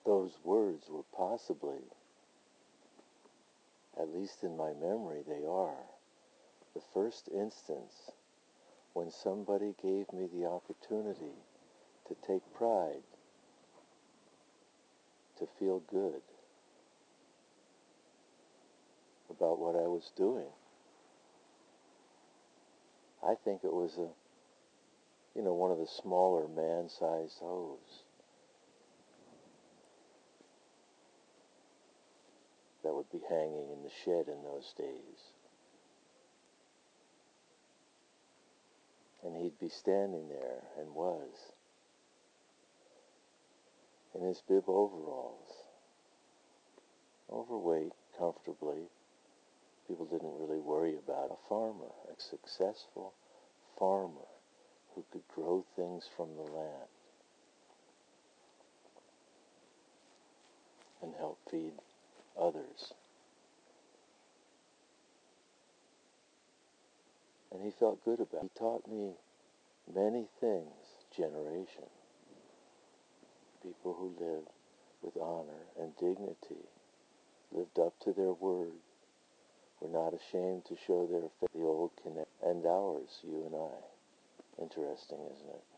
Those words were possibly, at least in my memory they are, the first instance when somebody gave me the opportunity to take pride, to feel good about what I was doing. I think it was one of the smaller man-sized hose that would be hanging in the shed in those days. And he'd be standing there, and was, in his bib overalls, overweight, comfortably. People didn't really worry about a farmer, a successful farmer who could grow things from the land and help feed others. And he felt good about it. He taught me many things, generation. People who lived with honor and dignity, lived up to their word, were not ashamed to show their faith, the old connect, and ours, you and I. Interesting, isn't it?